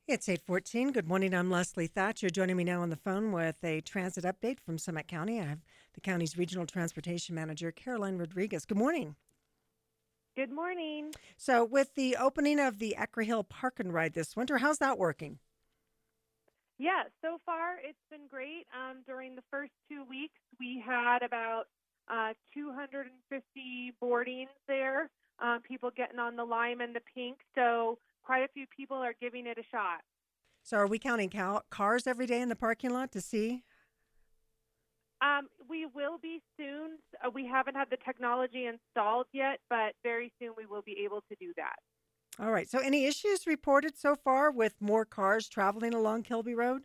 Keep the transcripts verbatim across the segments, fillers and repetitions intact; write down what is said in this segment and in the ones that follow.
It's eight fourteen. Good morning. I'm Leslie Thatcher. Joining me now on the phone with a transit update from Summit County. I have the county's regional transportation manager, Caroline Rodriguez. Good morning. Good morning. So with the opening of the Ecker Hill Park and Ride this winter, how's that working? Yeah, so far it's been great. Um, during the first two weeks, we had about uh, two hundred fifty boardings there, uh, people getting on the Lime and the Pink. So quite a few people are giving it a shot. So are we counting cow- cars every day in the parking lot to see? Um, we will be soon. Uh, we haven't had the technology installed yet, but very soon we will be able to do that. All right. So any issues reported so far with more cars traveling along Kilby Road?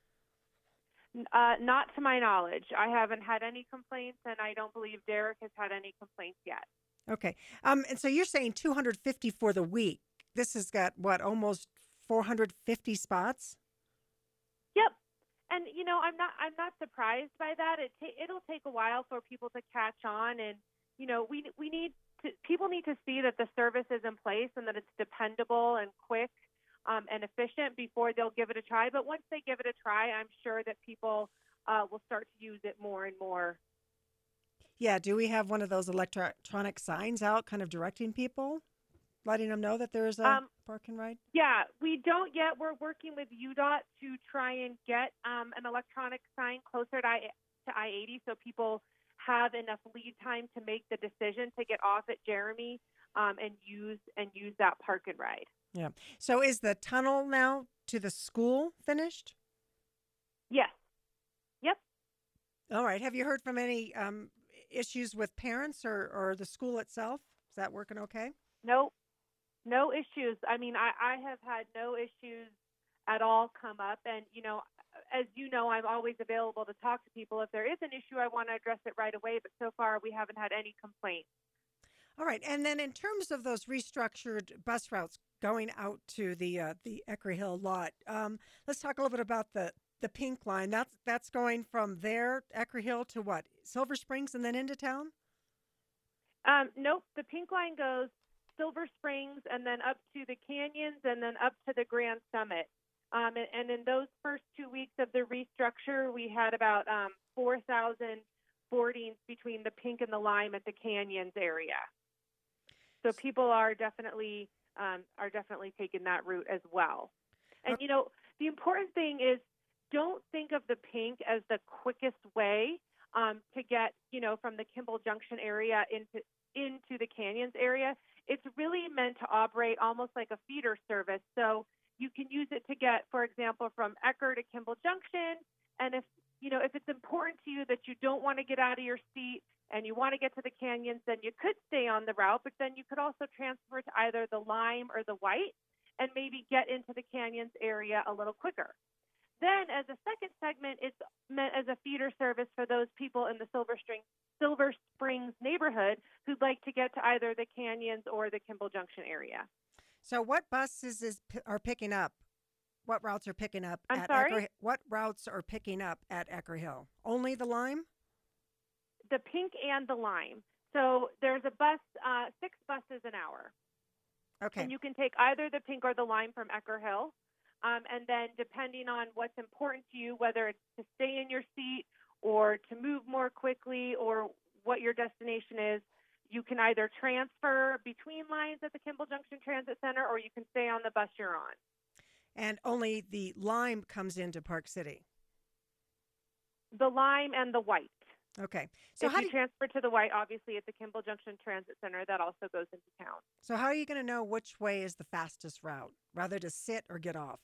Uh, not to my knowledge. I haven't had any complaints, and I don't believe Derek has had any complaints yet. Okay. Um, and so you're saying two hundred fifty for the week. This has got, what, almost four hundred fifty spots? Yep. And, you know, I'm not I'm not surprised by that. It ta- it'll take a while for people to catch on. And, you know, we we need to, people need to see that the service is in place and that it's dependable and quick um, and efficient before they'll give it a try. But once they give it a try, I'm sure that people uh, will start to use it more and more. Yeah. Do we have one of those electronic signs out kind of directing people, letting them know that there is a Um, park and ride? Yeah, we don't yet. We're working with U D O T to try and get um, an electronic sign closer to I to I eighty so people have enough lead time to make the decision to get off at Jeremy um, and use and use that park and ride. Yeah. So is the tunnel now to the school finished? Yes. Yep. All right. Have you heard from any um, issues with parents or, or the school itself? Is that working okay? No, no issues. I mean, I, I have had no issues at all come up. And, you know, as you know, I'm always available to talk to people. If there is an issue, I want to address it right away. But so far, we haven't had any complaints. All right. And then in terms of those restructured bus routes going out to the uh, the Ecker Hill lot, um, let's talk a little bit about the, the pink line. That's that's going from there, Ecker Hill, to what? Silver Springs and then into town? Um, nope. The pink line goes Silver Springs and then up to the canyons and then up to the Grand Summit. Um, and, and in those first two weeks of the restructure, we had about um, four thousand boardings between the pink and the lime at the canyons area. So people are definitely um, are definitely taking that route as well. And, you know, the important thing is don't think of the pink as the quickest way um, to get, you know, from the Kimball Junction area into into the canyons area. It's really meant to operate almost like a feeder service. So you can use it to get, for example, from Ecker to Kimball Junction. And if, you know, if it's important to you that you don't want to get out of your seat and you want to get to the canyons, then you could stay on the route, but then you could also transfer to either the lime or the white and maybe get into the canyons area a little quicker. Then as a second segment, it's meant as a feeder service for those people in the Silver Springs, Silver Springs neighborhood who'd like to get to either the canyons or the Kimball Junction area. So what buses is are picking up? What routes are picking up I'm at sorry? Ecker? What routes are picking up at Ecker Hill? Only the lime? The pink and the lime. So there's a bus, uh, six buses an hour. Okay. And you can take either the pink or the lime from Ecker Hill. Um, and then depending on what's important to you, whether it's to stay in your seat or to move more quickly or what your destination is, you can either transfer between lines at the Kimball Junction Transit Center or you can stay on the bus you're on. And only the lime comes into Park City. The lime and the white. Okay. So if how you do you, transfer to the white, obviously at the Kimball Junction Transit Center, that also goes into town. so how are you going to know which way is the fastest route, rather to sit or get off?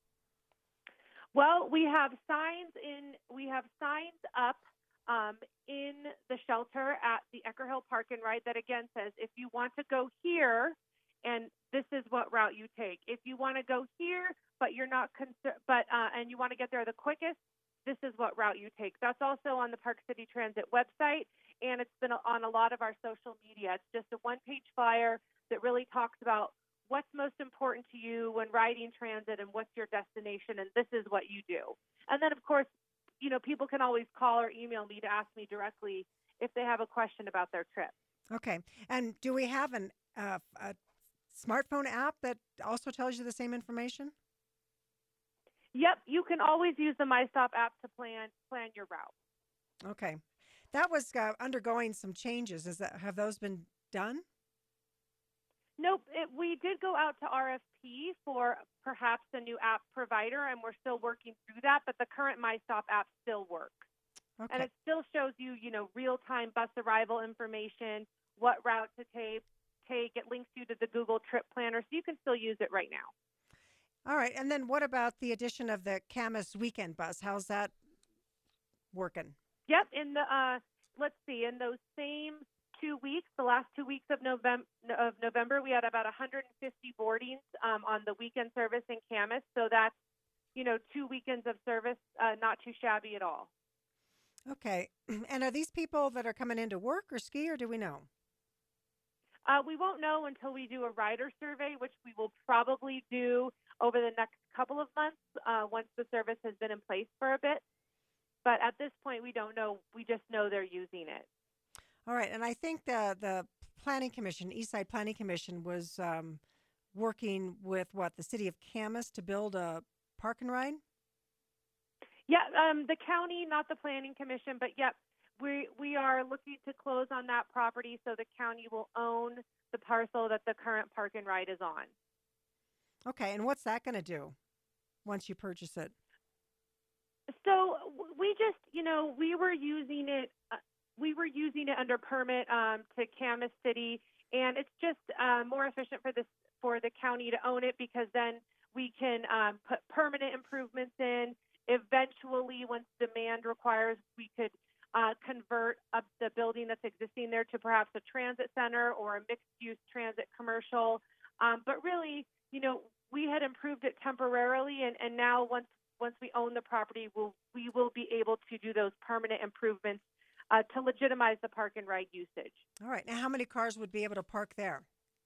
Well, we have signs in. We have signs up um, in the shelter at the Ecker Hill Park and Ride that again says if you want to go here, and this is what route you take. If you want to go here, but you're not concerned, but uh, and you want to get there the quickest, this is what route you take. That's also on the Park City Transit website, and it's been on a lot of our social media. It's just a one-page flyer that really talks about what's most important to you when riding transit and what's your destination, and this is what you do. And then, of course, you know, people can always call or email me to ask me directly if they have a question about their trip. Okay. And do we have an uh, a smartphone app that also tells you the same information? Yep, you can always use the MyStop app to plan plan your route. Okay. That was uh, undergoing some changes. Is that have those been done? Nope, it, we did go out to R F P for perhaps a new app provider, and we're still working through that. But the current MyStop app still works, and Okay. it still shows you, you know, real time bus arrival information, what route to take. Take it links you to the Google Trip Planner, so you can still use it right now. All right. And then what about the addition of the Camas weekend bus? How's that working? Yep, in the uh, let's see, in those same two weeks, the last two weeks of November, of November, we had about one hundred fifty boardings um, on the weekend service in Camas. So that's, you know, two weekends of service, uh, not too shabby at all. Okay. And are these people that are coming into work or ski, or do we know? Uh, we won't know until we do a rider survey, which we will probably do over the next couple of months uh, once the service has been in place for a bit. But at this point, we don't know. We just know they're using it. All right. And I think the the Planning Commission, Eastside Planning Commission, was um, working with what the city of Camas to build a park and ride. Yeah, um, the county, not the planning commission, but yep, we we are looking to close on that property, so the county will own the parcel that the current park and ride is on. Okay. And what's that going to do once you purchase it? So w- we just, you know, we were using it. Uh, we were using it under permit um, to Camas City, and it's just uh, more efficient for this for the county to own it because then we can um, put permanent improvements in. Eventually, once demand requires, we could uh, convert up the building that's existing there to perhaps a transit center or a mixed-use transit commercial. Um, but really, you know, we had improved it temporarily, and, and now once once we own the property, we'll, we will be able to do those permanent improvements uh, to legitimize the park and ride usage. All right. Now, how many cars would be able to park there?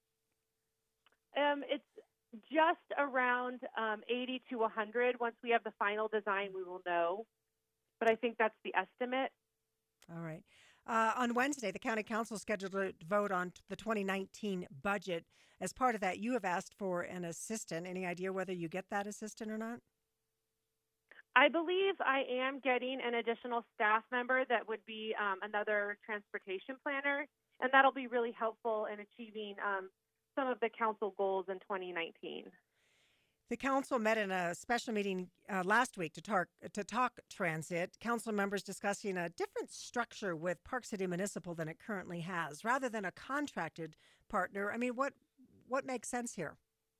Um, it's just around um, eighty to one hundred. Once we have the final design, we will know. But I think that's the estimate. All right. Uh, on Wednesday, the county council is scheduled to vote on the twenty nineteen budget. As part of that, you have asked for an assistant. Any idea whether you get that assistant or not? I believe I am getting an additional staff member that would be um, another transportation planner, and that'll be really helpful in achieving um, some of the council goals in twenty nineteen. The council met in a special meeting uh, last week to talk to talk transit. Council members discussing a different structure with Park City Municipal than it currently has, rather than a contracted partner. I mean, what what makes sense here?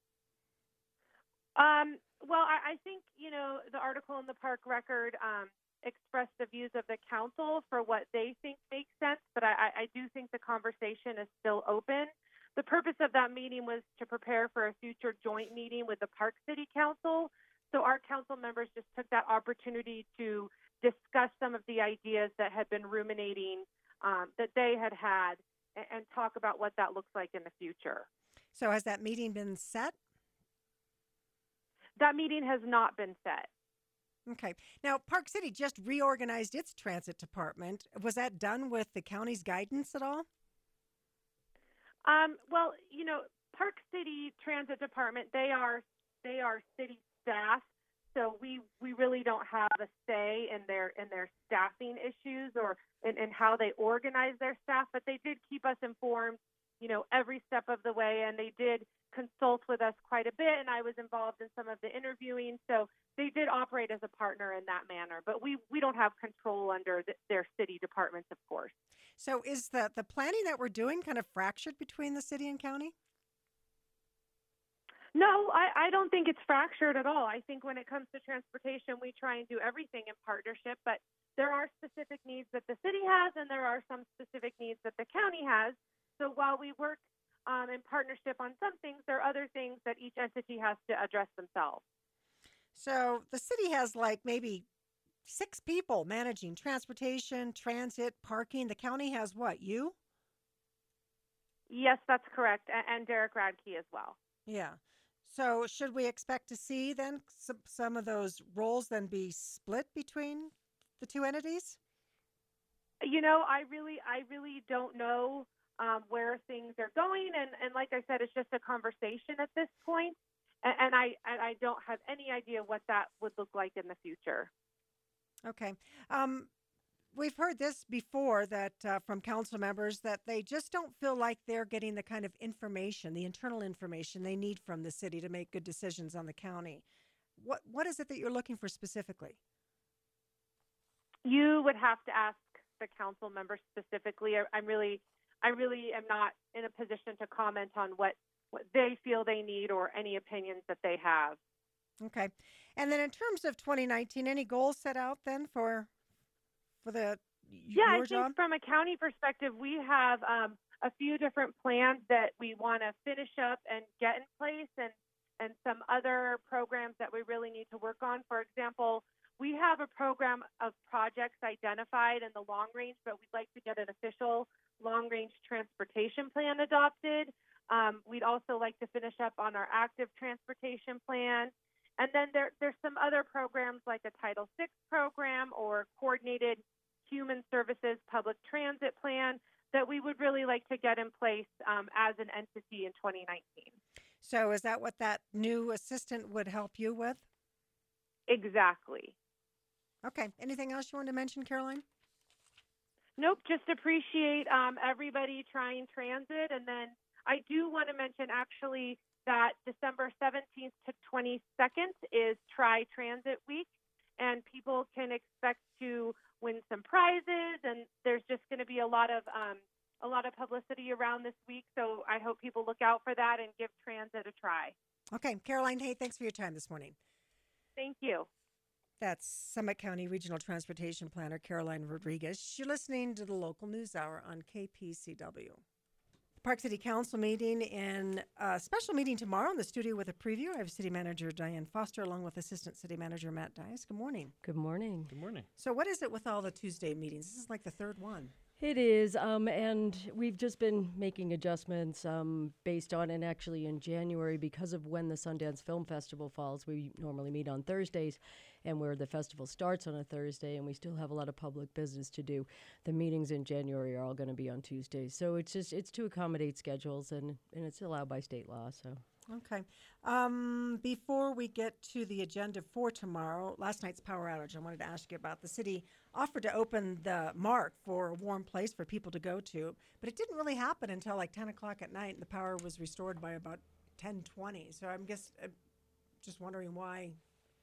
Um, well, I, I think, you know, the article in the Park Record um, expressed the views of the council for what they think makes sense, but I, I do think the conversation is still open. The purpose of that meeting was to prepare for a future joint meeting with the Park City Council. So our council members just took that opportunity to discuss some of the ideas that had been ruminating um, that they had had and, and talk about what that looks like in the future. So has that meeting been set? That meeting has not been set. Okay. Now, Park City just reorganized its transit department. Was that done with the county's guidance at all? Um, well, you know, Park City Transit Department, they are they are city staff, so we, we really don't have a say in their in their staffing issues or in, in how they organize their staff, but they did keep us informed, you know, every step of the way, and they did consult with us quite a bit, and I was involved in some of the interviewing, so they did operate as a partner in that manner, but we, we don't have control under the, their city departments, of course. So is the, the planning that we're doing kind of fractured between the city and county? No, I, I don't think it's fractured at all. I think when it comes to transportation, we try and do everything in partnership, but there are specific needs that the city has, and there are some specific needs that the county has. So while we work um, in partnership on some things, there are other things that each entity has to address themselves. So the city has like maybe six people managing transportation, transit, parking. The county has what, you? Yes, that's correct, and, and Derek Radke as well. Yeah. So should we expect to see then some, some of those roles then be split between the two entities? You know, I really, I really don't know um, where things are going, and, and like I said, it's just a conversation at this point. and, and I and I don't have any idea what that would look like in the future. Okay. Um, we've heard this before that uh, from council members that they just don't feel like they're getting the kind of information, the internal information they need from the city to make good decisions on the county. What what is it that you're looking for specifically? You would have to ask the council member specifically. I, I'm really, I really am not in a position to comment on what, what they feel they need or any opinions that they have. Okay. And then in terms of twenty nineteen, any goals set out then for for the Yeah, your I think job? from a county perspective, we have um, a few different plans that we want to finish up and get in place, and and some other programs that we really need to work on. For example, we have a program of projects identified in the long range, but we'd like to get an official long range transportation plan adopted. Um, we'd also like to finish up on our active transportation plan. And then there, there's some other programs like a Title six program or coordinated human services public transit plan that we would really like to get in place um, as an entity in twenty nineteen. So is that what that new assistant would help you with? Exactly. Okay. Anything else you want to mention, Caroline? Nope, just appreciate um, everybody trying transit. And then I do want to mention actually that December seventeenth to twenty-second is Try Transit Week, and people can expect to win some prizes, and there's just going to be a lot of um, a lot of publicity around this week, so I hope people look out for that and give transit a try. Okay. Caroline, hey, thanks for your time this morning. Thank you. That's Summit County Regional Transportation Planner Caroline Rodriguez. You're listening to the Local News Hour on K P C W. Park City Council meeting and a special meeting tomorrow in the studio with a preview. I have City Manager Diane Foster along with Assistant City Manager Matt Dias. Good morning. Good morning. Good morning. So what is it with all the Tuesday meetings? This is like the third one. It is, um, and we've just been making adjustments um, based on, and actually in January, because of when the Sundance Film Festival falls, we normally meet on Thursdays, and where the festival starts on a Thursday, and we still have a lot of public business to do. The meetings in January are all going to be on Tuesdays, so it's just it's to accommodate schedules, and, and it's allowed by state law. So. Okay. Um, before we get to the agenda for tomorrow, last night's power outage, I wanted to ask you about. The city offered to open the Mark for a warm place for people to go to, but it didn't really happen until like ten o'clock at night, and the power was restored by about ten twenty. So I'm just, uh, just wondering why.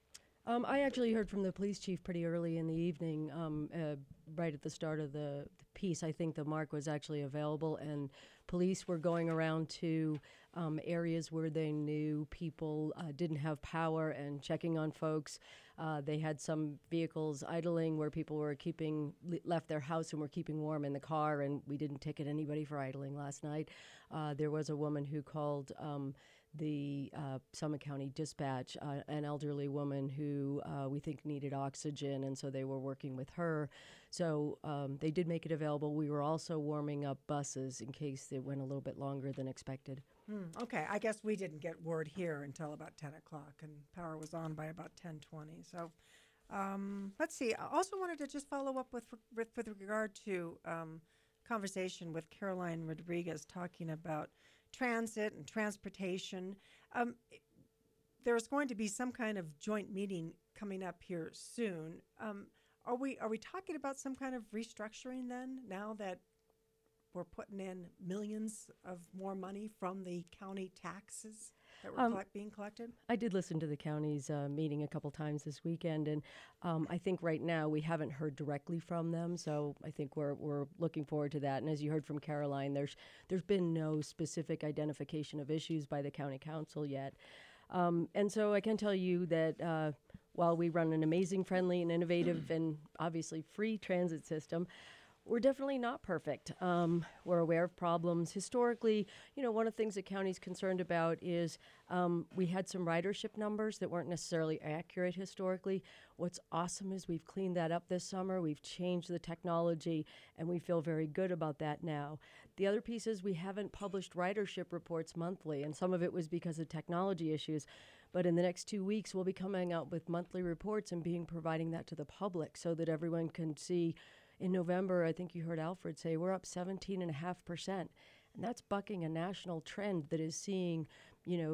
Um, I actually heard from the police chief pretty early in the evening, um, uh, right at the start of the, the piece. I think the Mark was actually available, and police were going around to um, areas where they knew people uh, didn't have power and checking on folks. Uh, they had some vehicles idling where people were keeping left their house and were keeping warm in the car, and we didn't ticket anybody for idling last night. Uh, there was a woman who called um, the uh, Summit County Dispatch, uh, an elderly woman who uh, we think needed oxygen, and so they were working with her. So um, they did make it available. We were also warming up buses in case it went a little bit longer than expected. Hmm, okay, I guess we didn't get word here until about ten o'clock, and power was on by about ten twenty. So um, let's see. I also wanted to just follow up with with, with regard to um, conversation with Caroline Rodriguez talking about transit and transportation. Um, there's going to be some kind of joint meeting coming up here soon. Um, are we are we talking about some kind of restructuring then, now that we're putting in millions of more money from the county taxes that were Um, collect, being collected? I did listen to the county's uh, meeting a couple times this weekend, and um, I think right now we haven't heard directly from them, so I think we're we're looking forward to that. And as you heard from Caroline, there's there's been no specific identification of issues by the county council yet. Um, and so I can tell you that uh, while we run an amazing, friendly, and innovative and obviously free transit system, we're definitely not perfect. Um, we're aware of problems. Historically, you know, one of the things the county's concerned about is um, we had some ridership numbers that weren't necessarily accurate historically. What's awesome is we've cleaned that up this summer. We've changed the technology, and we feel very good about that now. The other piece is we haven't published ridership reports monthly, and some of it was because of technology issues. But in the next two weeks, we'll be coming out with monthly reports and being providing that to the public so that everyone can see. In November, I think you heard Alfred say, we're up seventeen point five percent. And that's bucking a national trend that is seeing, you know,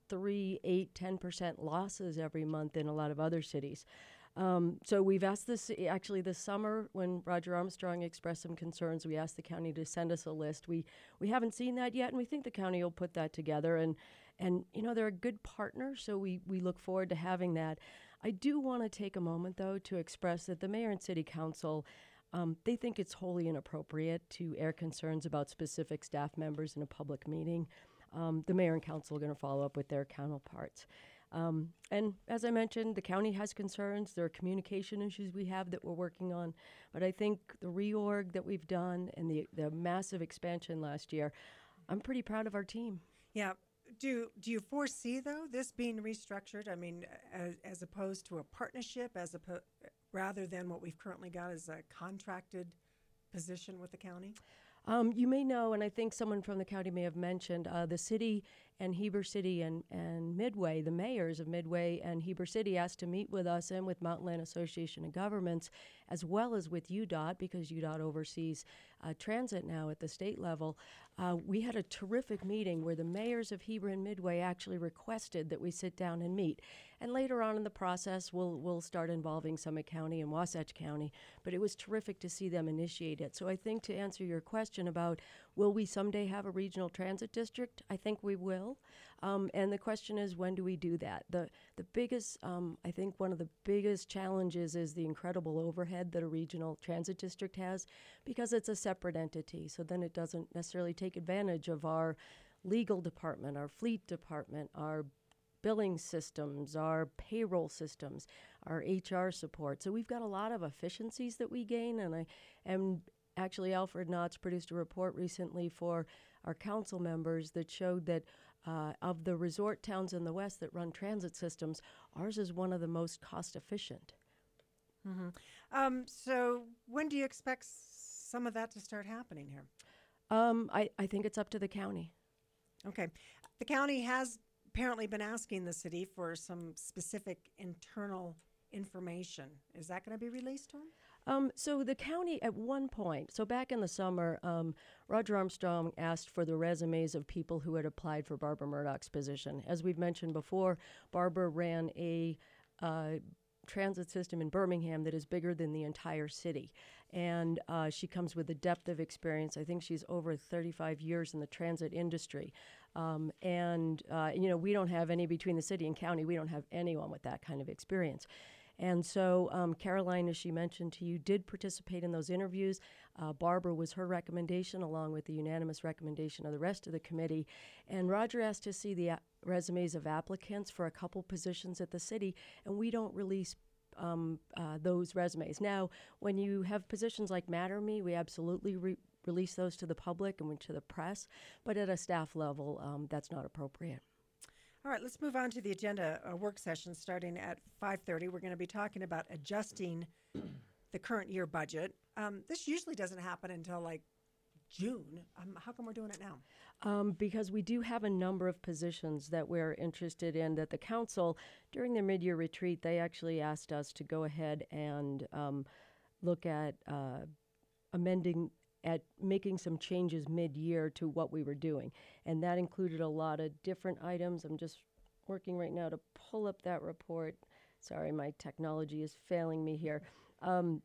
three, eight, ten percent losses every month in a lot of other cities. Um, so we've asked this actually this summer when Roger Armstrong expressed some concerns. We asked the county to send us a list. We we haven't seen that yet, and we think the county will put that together. And and you know they're a good partner, so we we look forward to having that. I do want to take a moment though to express that the mayor and city council. Um, they think it's wholly inappropriate to air concerns about specific staff members in a public meeting. Um, the mayor and council are going to follow up with their counterparts. Um, and as I mentioned, the county has concerns. There are communication issues we have that we're working on. But I think the reorg that we've done and the, the massive expansion last year, I'm pretty proud of our team. Yeah. Do do you foresee, though, this being restructured? I mean, as, as opposed to a partnership, as oppo- rather than what we've currently got as a contracted position with the county? Um, you may know, and I think someone from the county may have mentioned, uh, the city and Heber City and, and Midway, the mayors of Midway and Heber City asked to meet with us and with Mountain Land Association of Governments, as well as with U DOT, because U DOT oversees uh, transit now at the state level. Uh, we had a terrific meeting where the mayors of Heber and Midway actually requested that we sit down and meet. And later on in the process, we'll we'll start involving Summit County and Wasatch County. But it was terrific to see them initiate it. So I think to answer your question about will we someday have a regional transit district, I think we will. Um, and the question is, when do we do that? The the biggest, um, I think one of the biggest challenges is the incredible overhead that a regional transit district has, because it's a separate entity. So then it doesn't necessarily take advantage of our legal department, our fleet department, our billing systems, our payroll systems, our H R support. So we've got a lot of efficiencies that we gain. And I am actually, Alfred Knotts produced a report recently for our council members that showed that uh, of the resort towns in the West that run transit systems, ours is one of the most cost efficient. Mm-hmm. Um, so when do you expect s- some of that to start happening here? Um, I, I think it's up to the county. Okay. The county has apparently been asking the city for some specific internal information. Is that going to be released to them? Um, so the county at one point, so back in the summer, um, Roger Armstrong asked for the resumes of people who had applied for Barbara Murdoch's position. As we've mentioned before, Barbara ran a uh, transit system in Birmingham that is bigger than the entire city. And uh, she comes with a depth of experience. I think she's over thirty-five years in the transit industry. Um, and, uh, you know, we don't have any, between the city and county, we don't have anyone with that kind of experience. And so um, Caroline, as she mentioned to you, did participate in those interviews. Uh, Barbara was her recommendation, along with the unanimous recommendation of the rest of the committee. And Roger asked to see the a- resumes of applicants for a couple positions at the city, and we don't release um, uh, those resumes. Now, when you have positions like MatterMe, we absolutely re- release those to the public and to the press, but at a staff level, um, that's not appropriate. All right, let's move on to the agenda, a work session starting at five thirty. We're going to be talking about adjusting the current year budget. Um, this usually doesn't happen until like June. Um, how come we're doing it now? Um, because we do have a number of positions that we're interested in that the council, during their mid-year retreat, they actually asked us to go ahead and um, look at uh, amending at making some changes mid-year to what we were doing. And that included a lot of different items. I'm just working right now to pull up that report. Sorry, my technology is failing me here. Um,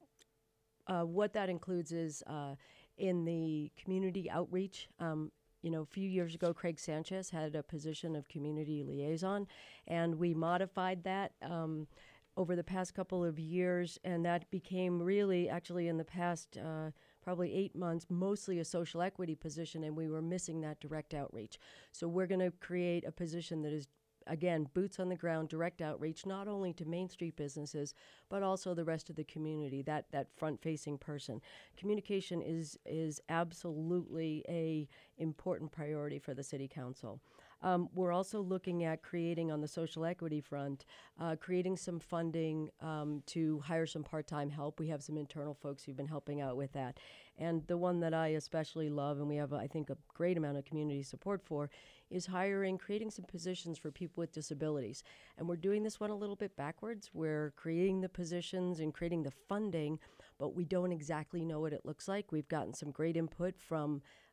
uh, what that includes is uh, in the community outreach, um, you know, a few years ago, Craig Sanchez had a position of community liaison, and we modified that um, over the past couple of years, and that became really, actually in the past uh, probably eight months, mostly a social equity position, and we were missing that direct outreach. So we're going to create a position that is, again, boots on the ground, direct outreach, not only to Main Street businesses, but also the rest of the community, that that front-facing person. Communication is is absolutely a important priority for the City Council. Um, we're also looking at creating, on the social equity front, uh, creating some funding um, to hire some part-time help. We have some internal folks who've been helping out with that. And the one that I especially love, and we have, I think, a great amount of community support for, is hiring, creating some positions for people with disabilities. And we're doing this one a little bit backwards. We're creating the positions and creating the funding, but we don't exactly know what it looks like. We've gotten some great input from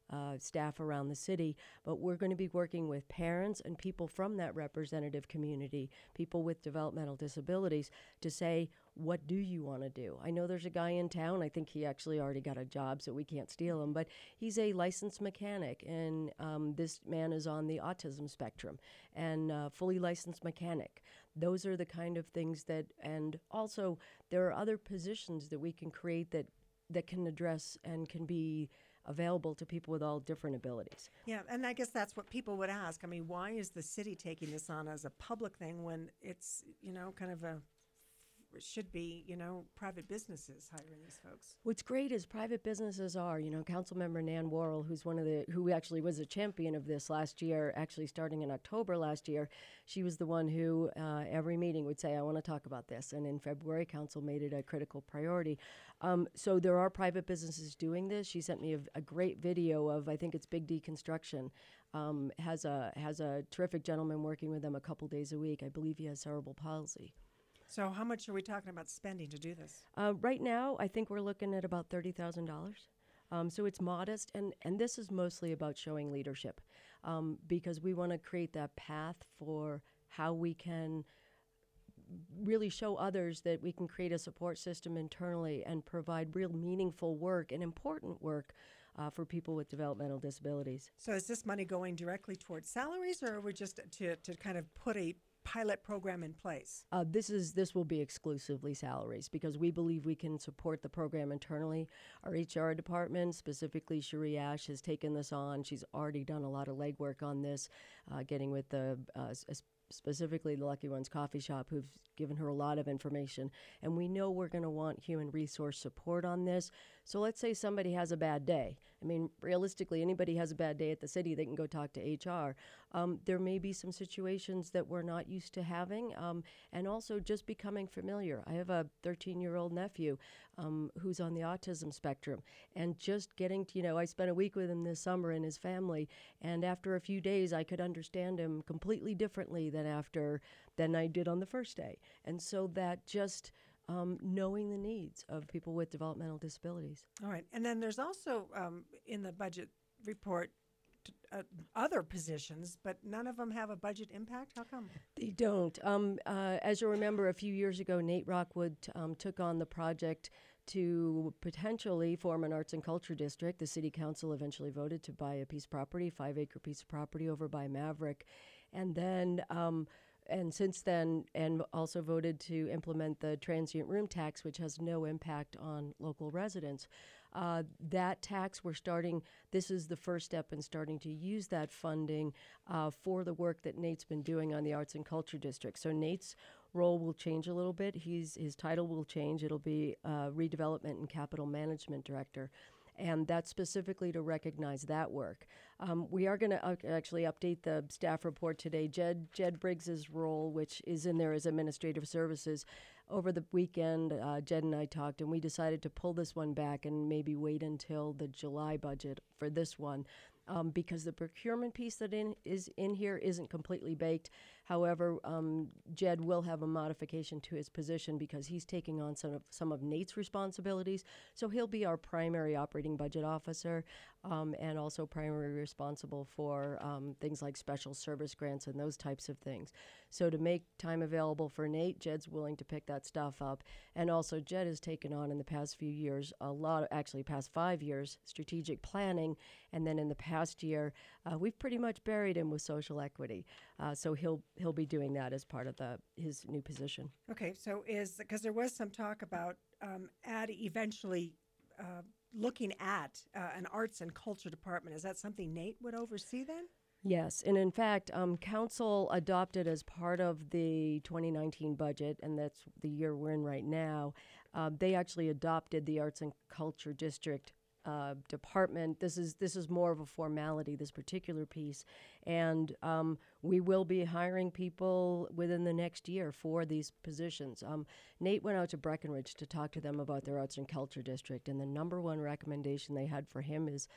uh, staff around the city, but we're going to be working with parents and people from that representative community, people with developmental disabilities, to say, what do you want to do? I know there's a guy in town, I think he actually already got a job, so we can't steal him, but he's a licensed mechanic, and um, this man is on the autism spectrum, and uh, fully licensed mechanic. Those are the kind of things that, and also there are other positions that we can create that, that can address and can be available to people with all different abilities. Yeah, and I guess that's what people would ask. I mean, why is the city taking this on as a public thing when it's, you know, kind of a, it should be, you know, private businesses hiring these folks? What's great is private businesses are, you know, Councilmember Nan Worrell, who's one of the, who actually was a champion of this last year, actually starting in October last year, she was the one who uh, every meeting would say, I want to talk about this. And in February, Council made it a critical priority. Um, so there are private businesses doing this. She sent me a, a great video of, I think it's Big D Construction, um, has a has a terrific gentleman working with them a couple days a week. I believe he has cerebral palsy. So how much are we talking about spending to do this? Uh, right now, I think we're looking at about thirty thousand dollars. Um, so it's modest, and, and this is mostly about showing leadership, um, because we want to create that path for how we can really show others that we can create a support system internally and provide real meaningful work and important work uh, for people with developmental disabilities. So is this money going directly towards salaries, or are we just to, to kind of put a pilot program in place? Uh, this is this will be exclusively salaries because we believe we can support the program internally. Our H R department, specifically Cherie Ash, has taken this on. She's already done a lot of legwork on this, uh, getting with the uh, s- specifically the Lucky Ones Coffee Shop, who've given her a lot of information. And we know we're going to want human resource support on this. So let's say somebody has a bad day. I mean, realistically, anybody has a bad day at the city, they can go talk to H R. Um, there may be some situations that we're not used to having, um, and also just becoming familiar. I have a thirteen-year-old nephew um, who's on the autism spectrum, and just getting to, you know, I spent a week with him this summer and his family, and after a few days, I could understand him completely differently than after, than I did on the first day. And so that just um, knowing the needs of people with developmental disabilities. All right. And then there's also um, in the budget report t- uh, other positions, but none of them have a budget impact. How come? They don't. Um, uh, as you'll remember, a few years ago, Nate Rockwood um, took on the project to potentially form an arts and culture district. The city council eventually voted to buy a piece of property, five-acre piece of property over by Maverick. And then... Um, And since then, and also voted to implement the transient room tax, which has no impact on local residents. Uh, that tax, we're starting, this is the first step in starting to use that funding uh, for the work that Nate's been doing on the Arts and Culture District. So Nate's role will change a little bit. He's, his title will change. It'll be uh, Redevelopment and Capital Management Director. And that's specifically to recognize that work. Um, we are going to uh, actually update the staff report today. Jed Jed Briggs's role, which is in there as administrative services, over the weekend, uh, Jed and I talked, and we decided to pull this one back and maybe wait until the July budget for this one. Um, because the procurement piece that in, is in here isn't completely baked. However, um, Jed will have a modification to his position because he's taking on some of, some of Nate's responsibilities. So he'll be our primary operating budget officer um, and also primary responsible for um, things like special service grants and those types of things. So to make time available for Nate, Jed's willing to pick that stuff up. And also Jed has taken on in the past few years, a lot, of, actually past five years, strategic planning. And then in the past year, uh, we've pretty much buried him with social equity. Uh, so he'll he'll be doing that as part of the his new position. Okay, so is, because there was some talk about um, add eventually uh, looking at uh, an arts and culture department. Is that something Nate would oversee then? Yes, and in fact, um, council adopted as part of the twenty nineteen budget, and that's the year we're in right now, uh, they actually adopted the Arts and Culture District uh, department. This is this is more of a formality, this particular piece, and um, we will be hiring people within the next year for these positions. Um, Nate went out to Breckenridge to talk to them about their Arts and Culture District, and the number one recommendation they had for him is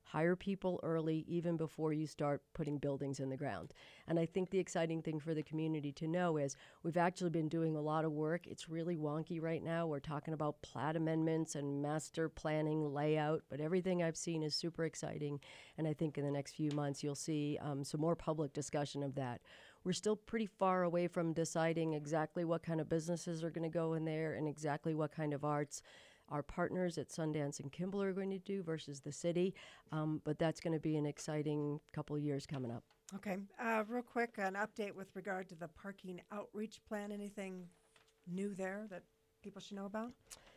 hire people early, even before you start putting buildings in the ground. And I think the exciting thing for the community to know is we've actually been doing a lot of work. It's really wonky right now. We're talking about plat amendments and master planning layout, but everything I've seen is super exciting. And I think in the next few months, you'll see um, some more public discussion of that. We're still pretty far away from deciding exactly what kind of businesses are going to go in there and exactly what kind of arts our partners at Sundance and Kimball are going to do versus the city. Um, but that's going to be an exciting couple of years coming up. Okay. Uh, real quick, an update with regard to the parking outreach plan. Anything new there that people should know about?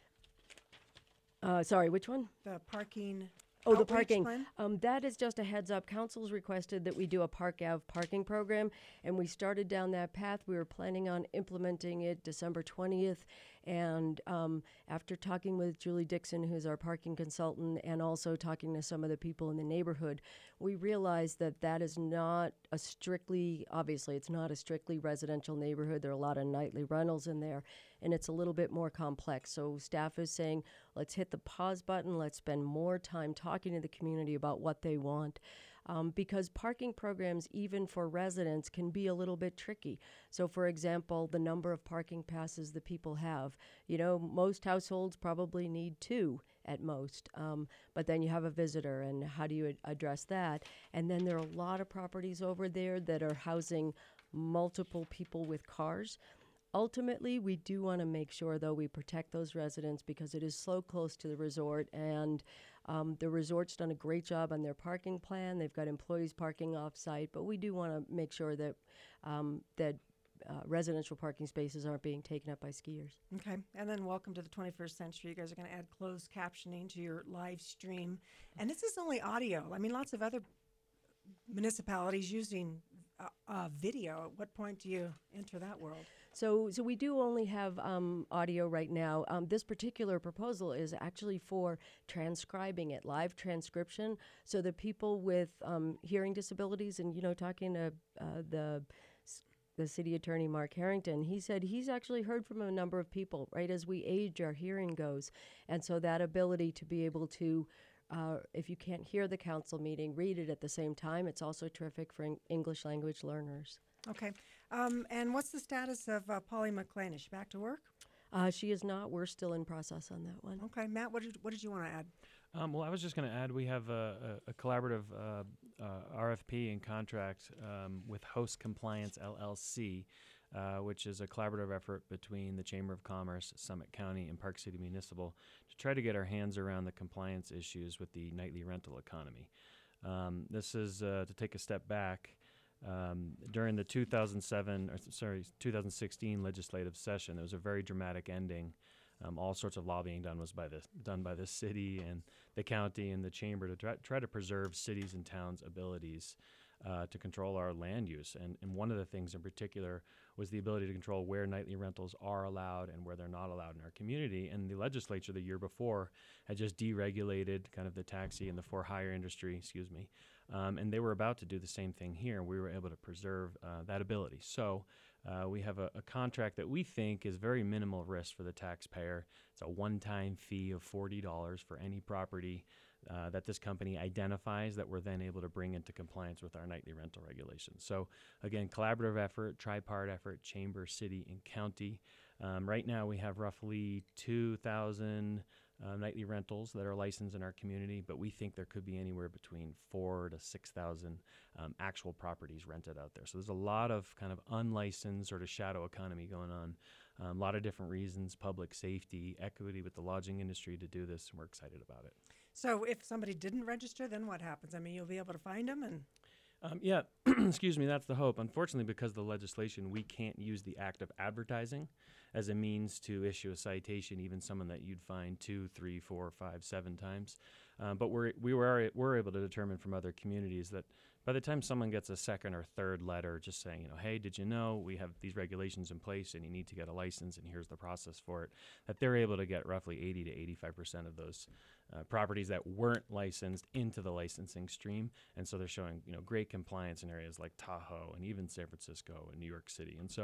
Uh, sorry, which one? The parking Oh, the outreach parking. plan? Um, that is just a heads up. Council's requested that we do a Park Ave parking program, and we started down that path. We were planning on implementing it December twentieth. And um, after talking with Julie Dixon, who's our parking consultant, and also talking to some of the people in the neighborhood, we realized that that is not a strictly, obviously, it's not a strictly residential neighborhood. There are a lot of nightly rentals in there, and it's a little bit more complex. So staff is saying, let's hit the pause button. Let's spend more time talking to the community about what they want. Um, because parking programs, even for residents, can be a little bit tricky. So, for example, the number of parking passes that people have. You know, most households probably need two at most, um, but then you have a visitor, and how do you ad- address that? And then there are a lot of properties over there that are housing multiple people with cars. Ultimately, we do want to make sure, though, we protect those residents because it is so close to the resort, and um, the resort's done a great job on their parking plan. They've got employees parking off-site, but we do want to make sure that um, that uh, residential parking spaces aren't being taken up by skiers. Okay. And then welcome to the twenty-first century. You guys are going to add closed captioning to your live stream. And this is only audio. I mean, lots of other municipalities using uh, uh, video. At what point do you enter that world? So, so we do only have um, audio right now. Um, this particular proposal is actually for transcribing it, live transcription, so that people with um, hearing disabilities, and you know, talking to uh, the the city attorney Mark Harrington, he said he's actually heard from a number of people. Right as we age, our hearing goes, and so that ability to be able to. Uh, if you can't hear the council meeting, read it at the same time. It's also terrific for en- English language learners. Okay. Um, and what's the status of uh, Polly McLean? Is she back to work? Uh, she is not. We're still in process on that one. Okay. Matt, what did, what did you want to add? Um, well, I was just going to add we have a, a, a collaborative uh, uh, R F P and contract um, with Host Compliance L L C, uh, which is a collaborative effort between the Chamber of Commerce, Summit County, and Park City Municipal to try to get our hands around the compliance issues with the nightly rental economy. Um, this is uh, to take a step back. Um, during the two thousand seven, or sorry, two thousand sixteen legislative session, there was a very dramatic ending. Um, all sorts of lobbying done was by this done by the city and the county and the chamber to try, try to preserve cities and towns' abilities uh, to control our land use. And, and one of the things in particular was the ability to control where nightly rentals are allowed and where they're not allowed in our community. And the legislature the year before had just deregulated kind of the taxi and the for-hire industry, excuse me, um, and they were about to do the same thing here, and we were able to preserve uh, that ability. So uh, we have a, a contract that we think is very minimal risk for the taxpayer. It's a one-time fee of forty dollars for any property uh, that this company identifies that we're then able to bring into compliance with our nightly rental regulations. So again, collaborative effort, tripart effort, chamber, city, and county. Um, right now we have roughly two thousand uh, nightly rentals that are licensed in our community, but we think there could be anywhere between four to six thousand um, actual properties rented out there. So there's a lot of kind of unlicensed sort of shadow economy going on. Um, a lot of different reasons, public safety, equity with the lodging industry to do this, and we're excited about it. So if somebody didn't register, then what happens? I mean, you'll be able to find them and... Um, yeah, excuse me, that's the hope. Unfortunately, because of the legislation, we can't use the act of advertising as a means to issue a citation, even someone that you'd find two, three, four, five, seven times. Um, but we're, we were, we're able to determine from other communities that by the time someone gets a second or third letter just saying, you know, hey, did you know we have these regulations in place and you need to get a license and here's the process for it, that they're able to get roughly eighty to eighty-five percent of those uh, properties that weren't licensed into the licensing stream. And so they're showing, you know, great compliance in areas like Tahoe and even San Francisco and New York City. And so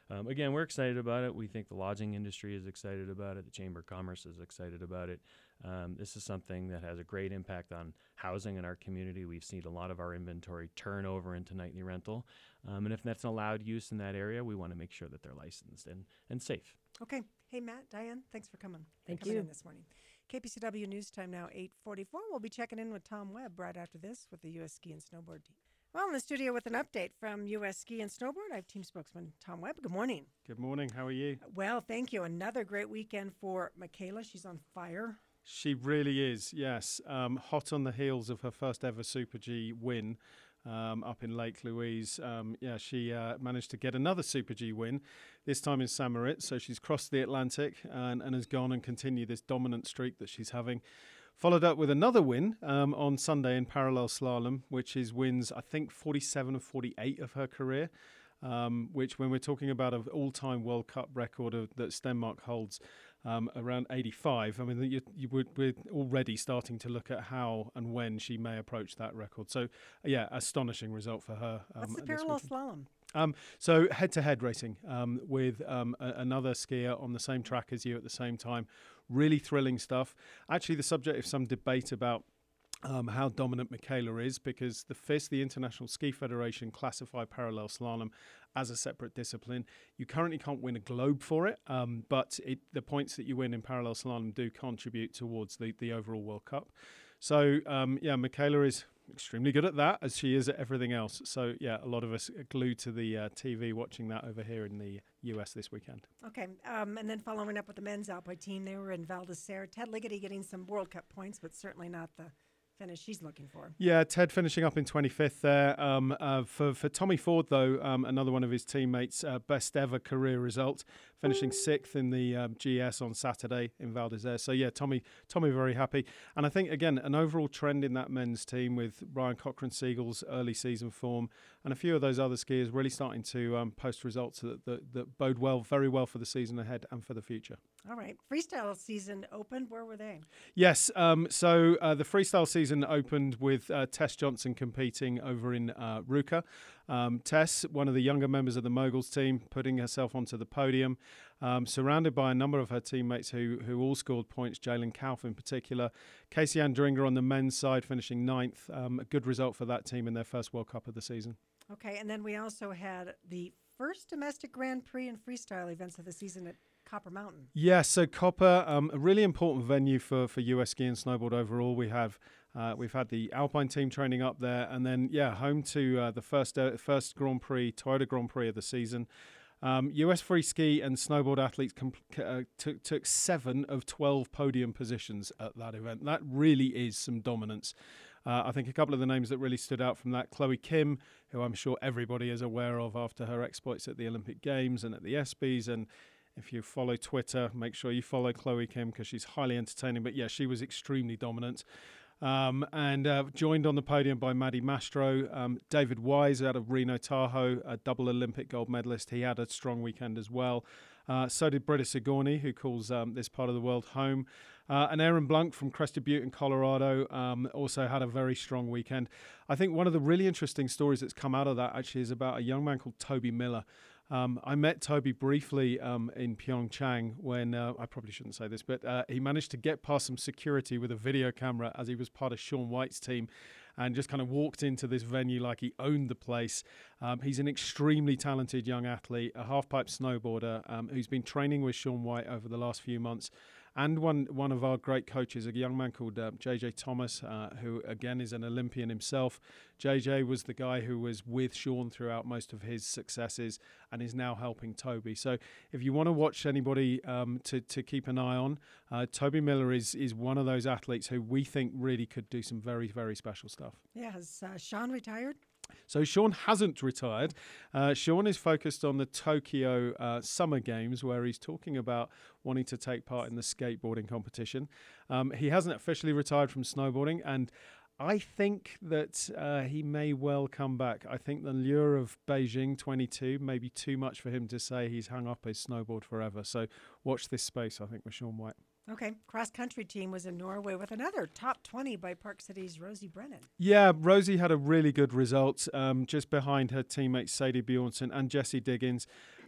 um, again, we're excited about it. We think the lodging industry is excited about it. The Chamber of Commerce is excited about it. Um, this is something that has a great impact on housing in our community. We've seen a lot of our inventory turn over into nightly rental. Um, and if that's an allowed use in that area, we want to make sure that they're licensed and, and safe. Okay. Hey, Matt, Diane, thanks for coming. Thank coming you. in this morning. K P C W News Time now, eight forty-four. We'll be checking in with Tom Webb right after this with the U S Ski and Snowboard team. Well, in the studio with an update from U S Ski and Snowboard, I have team spokesman Tom Webb. Good morning. Good morning. How are you? Well, thank you. Another great weekend for Michaela. She's on fire. She really is, yes. Um, hot on the heels of her first ever Super G win um, up in Lake Louise. Um, yeah, she uh, managed to get another Super G win, this time in St. Moritz. So she's crossed the Atlantic and, and has gone and continued this dominant streak that she's having. Followed up with another win um, on Sunday in parallel slalom, which is wins, I think, forty-seven of forty-eight of her career. Um, which, when we're talking about an all-time World Cup record of, that Stenmark holds, um, around eighty-five, I mean, you, you would, we're already starting to look at how and when she may approach that record. So, yeah, astonishing result for her. Um, What's the this parallel weekend. slalom? Um, so head-to-head racing um, with um, a- another skier on the same track as you at the same time. Really thrilling stuff. Actually, the subject of some debate about Um, how dominant Michaela is, because the F I S, the International Ski Federation, classify parallel slalom as a separate discipline. You currently can't win a globe for it, um, but it, the points that you win in parallel slalom do contribute towards the, the overall World Cup. So, um, yeah, Michaela is extremely good at that, as she is at everything else. So, yeah, a lot of us are glued to the uh, T V watching that over here in the U S this weekend. Okay, um, and then following up with the men's Alpine team, they were in Val d'Isère. Ted Ligety getting some World Cup points, but certainly not the finish she's looking for. Yeah, Ted finishing up in twenty-fifth there. Um, uh, for, for Tommy Ford, though, um, another one of his teammates, uh, best ever career result, finishing sixth in the um, G S on Saturday in Val d'Isère. So, yeah, Tommy Tommy very happy. And I think, again, an overall trend in that men's team with Ryan Cochran-Siegel's early season form and a few of those other skiers really starting to um, post results that, that, that bode well, very well for the season ahead and for the future. All right. Freestyle season opened. Where were they? Yes. Um, so uh, the freestyle season opened with uh, Tess Johnson competing over in uh, Ruka. Um, Tess, one of the younger members of the Moguls team, putting herself onto the podium, um, surrounded by a number of her teammates who who all scored points, Jalen Kauf in particular. Casey Andringer on the men's side finishing ninth. Um, a good result for that team in their first World Cup of the season. Okay, and then we also had the first domestic Grand Prix and freestyle events of the season at Copper Mountain. Yeah, so Copper, um, a really important venue for, for U S ski and snowboard overall. We have uh, we've had the Alpine team training up there, and then yeah, home to uh, the first uh, first Grand Prix, Toyota Grand Prix of the season. Um, U S free ski and snowboard athletes comp- uh, took took seven of twelve podium positions at that event. That really is some dominance. Uh, I think a couple of the names that really stood out from that, Chloe Kim, who I'm sure everybody is aware of after her exploits at the Olympic Games and at the ESPYs. And if you follow Twitter, make sure you follow Chloe Kim because she's highly entertaining. But yeah, she was extremely dominant. Um, and uh, joined on the podium by Maddie Mastro. Um, David Wise out of Reno Tahoe, a double Olympic gold medalist. He had a strong weekend as well. Uh, so did Britta Sigourney, who calls um, this part of the world home. Uh, and Aaron Blunk from Crested Butte in Colorado um, also had a very strong weekend. I think one of the really interesting stories that's come out of that actually is about a young man called Toby Miller. Um, I met Toby briefly um, in Pyeongchang when, uh, I probably shouldn't say this, but uh, he managed to get past some security with a video camera as he was part of Shaun White's team and just kind of walked into this venue like he owned the place. Um, he's an extremely talented young athlete, a half-pipe snowboarder um, who's been training with Shaun White over the last few months. And one one of our great coaches, a young man called uh, J J Thomas, uh, who again is an Olympian himself. J J was the guy who was with Shaun throughout most of his successes and is now helping Toby. So if you want to watch anybody um, to, to keep an eye on, uh, Toby Miller is is one of those athletes who we think really could do some very, very special stuff. Yeah, has uh, Shaun retired? So Shaun hasn't retired. Uh, Shaun is focused on the Tokyo uh, Summer Games, where he's talking about wanting to take part in the skateboarding competition. Um, he hasn't officially retired from snowboarding, and I think that uh, he may well come back. I think the lure of Beijing twenty-two may be too much for him to say he's hung up his snowboard forever. So watch this space, I think, with Shaun White. Okay. Cross-country team was in Norway with another top twenty by Park City's Rosie Brennan. Yeah, Rosie had a really good result um, just behind her teammates Sadie Bjornsson and Jessie Diggins.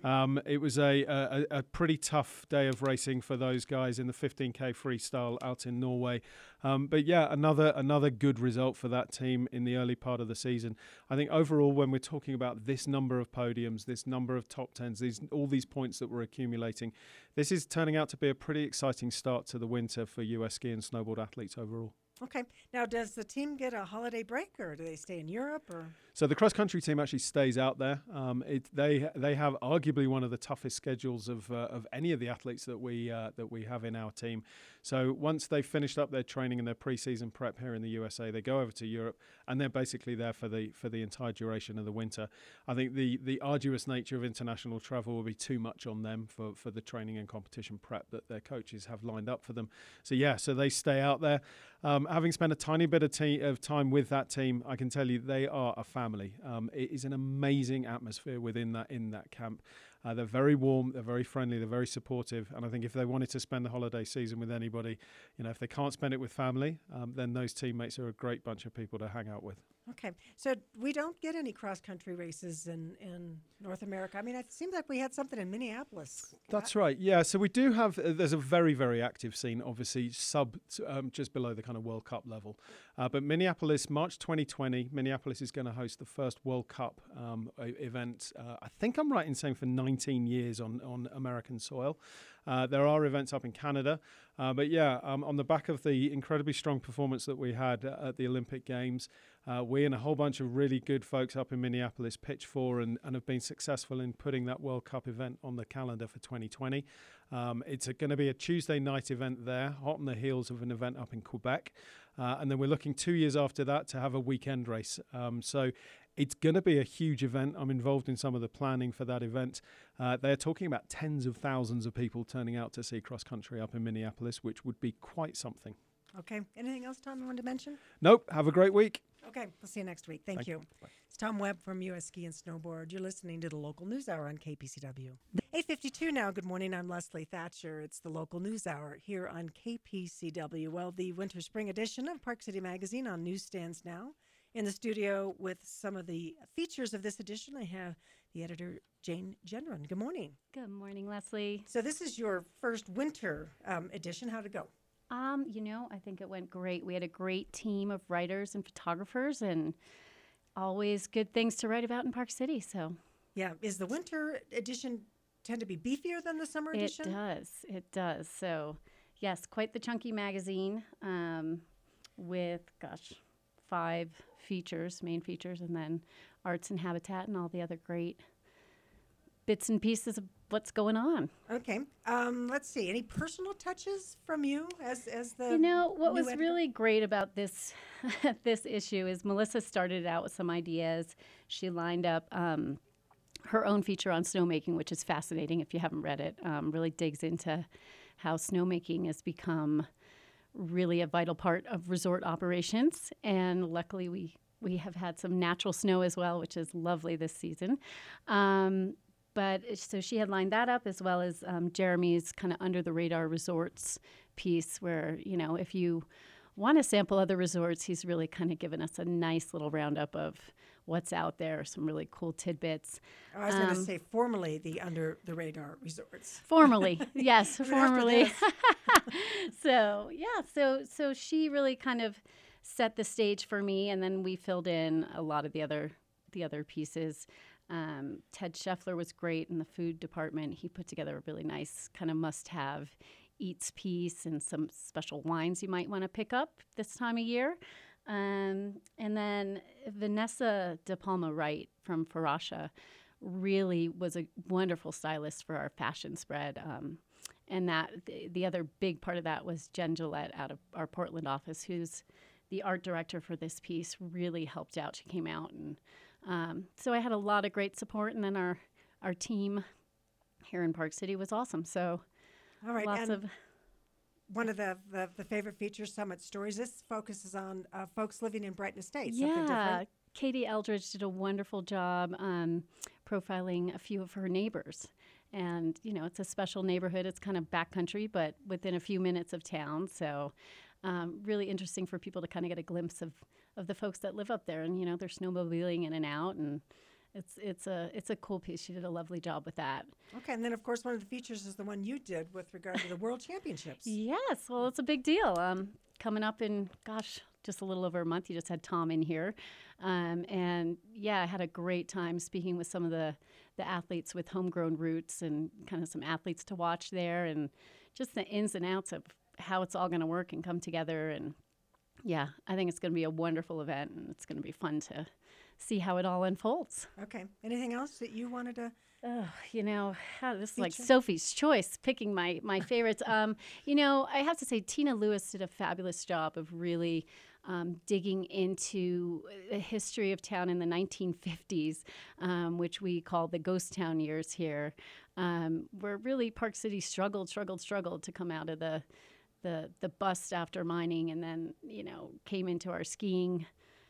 Um, it was a, a, a pretty tough day of racing for those guys in the fifteen K freestyle out in Norway. Um, but yeah, another another good result for that team in the early part of the season. I think overall, when we're talking about this number of podiums, this number of top tens, these all these points that we're accumulating, this is turning out to be a pretty exciting start to the winter for U S ski and snowboard athletes overall. Okay. Now, does the team get a holiday break, or do they stay in Europe? Or So the cross-country team actually stays out there. Um, it, they they have arguably one of the toughest schedules of uh, of any of the athletes that we uh, that we have in our team. So once they've finished up their training and their pre-season prep here in the U S A, they go over to Europe, and they're basically there for the for the entire duration of the winter. I think the the arduous nature of international travel will be too much on them for, for the training and competition prep that their coaches have lined up for them. So yeah, so they stay out there. Um, having spent a tiny bit of, te- of time with that team, I can tell you they are a family. Um, it is an amazing atmosphere within that in that camp. Uh, they're very warm, they're very friendly, they're very supportive. And I think if they wanted to spend the holiday season with anybody, you know, if they can't spend it with family, um, then those teammates are a great bunch of people to hang out with. okay, so we don't get any cross-country races in, in North America. I mean, it seems like we had something in Minneapolis. That's right. Yeah. So we do have, uh, there's a very, very active scene, obviously sub, um, just below the kind of World Cup level. Uh, but Minneapolis, March twenty twenty, Minneapolis is going to host the first World Cup um, event. Uh, I think I'm right in saying for nineteen years on, on American soil. Uh, there are events up in Canada. Uh, but yeah, um, on the back of the incredibly strong performance that we had at the Olympic Games, uh, we and a whole bunch of really good folks up in Minneapolis pitched for and, and have been successful in putting that World Cup event on the calendar for twenty twenty. Um, it's going to be a Tuesday night event there, hot on the heels of an event up in Quebec. Uh, and then we're looking two years after that to have a weekend race. Um, so it's going to be a huge event. I'm involved in some of the planning for that event. Uh, they're talking about tens of thousands of people turning out to see cross country up in Minneapolis, which would be quite something. Okay. Anything else, Tom, you wanted to mention? Nope. Have a great week. Okay. We'll see you next week. Thank, Thank you. you. Bye. It's Tom Webb from U S Ski and Snowboard. You're listening to the Local News Hour on K P C W. eight fifty-two now. Good morning. I'm Leslie Thatcher. It's the Local News Hour here on K P C W. Well, the winter spring edition of Park City Magazine on newsstands now. In the studio with some of the features of this edition, I have the editor, Jane Gendron. Good morning. Good morning, Leslie. So this is your first winter um, edition. How'd it go? Um, you know, I think it went great. We had a great team of writers and photographers, and always good things to write about in Park City. So Yeah. Is the winter edition tend to be beefier than the summer it edition? does. It does. So, yes, quite the chunky magazine um, with, gosh, five features, main features, and then arts and habitat and all the other great bits and pieces of what's going on. Okay. Um, let's see. Any personal touches from you as as the You know, what new was editor? really great about this this issue is Melissa started out with some ideas. She lined up um, her own feature on snowmaking, which is fascinating if you haven't read it. Um, really digs into how snowmaking has become really a vital part of resort operations. And luckily, we, we have had some natural snow as well, which is lovely this season. Um, But so she had lined that up, as well as um, Jeremy's kind of under the radar resorts piece, where, you know, if you want to sample other resorts, he's really kind of given us a nice little roundup of what's out there, some really cool tidbits. Oh, I was going to Um, say formerly the under the radar resorts. Formerly, yes, Even after formerly. this. So yeah, so so she really kind of set the stage for me, and then we filled in a lot of the other the other pieces. Um, Ted Scheffler was great in the food department. He put together a really nice kind of must-have eats piece and some special wines you might want to pick up this time of year. Um, and then Vanessa De Palma Wright from Farasha really was a wonderful stylist for our fashion spread. Um, and that the, the other big part of that was Jen Gillette out of our Portland office, who's the art director for this piece, really helped out. She came out and Um, so I had a lot of great support, and then our, our team here in Park City was awesome. So All right. lots and of one of the, the, the favorite features, Summit Stories, this focuses on uh, folks living in Brighton Estates. Something yeah. different. Katie Eldridge did a wonderful job um, profiling a few of her neighbors. And, you know, it's a special neighborhood. It's kind of backcountry, but within a few minutes of town. So um, really interesting for people to kind of get a glimpse of, of the folks that live up there. And, you know, they're snowmobiling in and out. And it's it's a it's a cool piece. She did a lovely job with that. Okay, and then of course one of the features is the one you did with regard to the World Championships. Yes, well, it's a big deal. Um, coming up in, gosh, just a little over a month. You just had Tom in here. Um, and yeah, I had a great time speaking with some of the, the athletes with homegrown roots and kind of some athletes to watch there and just the ins and outs of how it's all going to work and come together. And yeah, I think it's going to be a wonderful event, and it's going to be fun to see how it all unfolds. Okay. Anything else that you wanted to? Oh, you know, how, this is like Feature? Sophie's choice, picking my, my favorites. Um, you know, I have to say Tina Lewis did a fabulous job of really um, digging into the history of town in the nineteen fifties, um, which we call the ghost town years here, um, where really Park City struggled, struggled, struggled to come out of the, the, the bust after mining, and then, you know, came into our skiing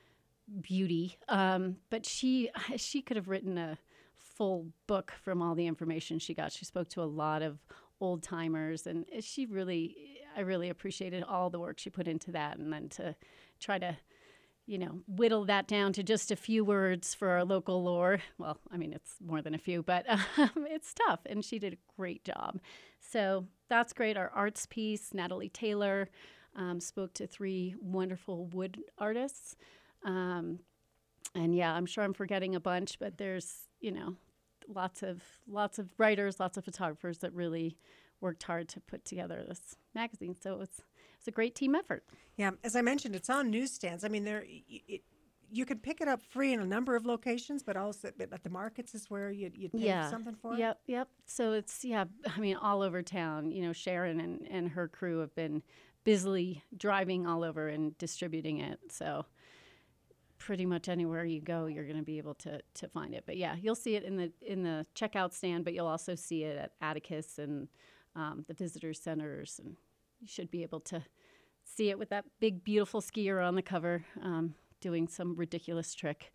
beauty. Um, but she she could have written a full book from all the information she got. She spoke to a lot of old timers, and she really, I really appreciated all the work she put into that. And then to try to, you know, whittle that down to just a few words for our local lore. Well, I mean, it's more than a few, but um, it's tough. And she did a great job. So that's great. Our arts piece, Natalie Taylor, um, spoke to three wonderful wood artists. Um, and yeah, I'm sure I'm forgetting a bunch, but there's, you know, lots of lots of writers, lots of photographers that really worked hard to put together this magazine. So it's it's a great team effort. Yeah, as I mentioned, it's on newsstands. I mean, there y- it, you can pick it up free in a number of locations, but also at the markets is where you'd, you'd pay Yeah. something for it. Yep, yep. So it's, yeah, I mean, all over town. You know, Sharon and, and her crew have been busily driving all over and distributing it. So pretty much anywhere you go, you're going to be able to to find it. But yeah, you'll see it in the in the checkout stand, but you'll also see it at Atticus and um, the visitor centers, and you should be able to see it with that big, beautiful skier on the cover um, doing some ridiculous trick.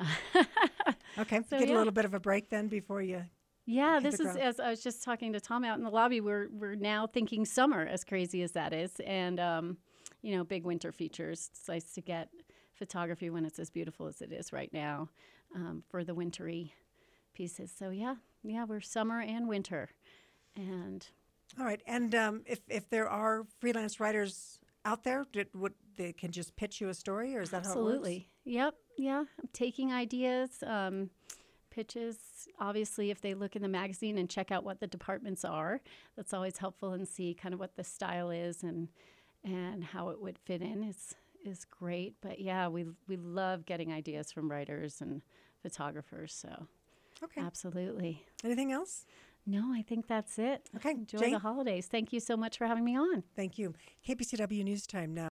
Okay, So, get yeah. a little bit of a break then before you. Yeah, Hit this the is, ground. as I was just talking to Tom out in the lobby, we're we're now thinking summer, as crazy as that is, and um, you know, big winter features. It's nice to get photography when it's as beautiful as it is right now um, for the wintry pieces. So yeah, yeah, we're summer and winter, and All right, and um, if if there are freelance writers out there, did, would they can just pitch you a story, or is that absolutely, yep, yeah, I'm taking ideas, um, pitches. Obviously, if they look in the magazine and check out what the departments are, that's always helpful, and see kind of what the style is and and how it would fit in. Is is great. But yeah, we we love getting ideas from writers and photographers. So how it works? Okay. absolutely. Anything else? No, I think that's it. Okay, Enjoy Jane? the holidays. Thank you so much for having me on. Thank you. K P C W News Time now.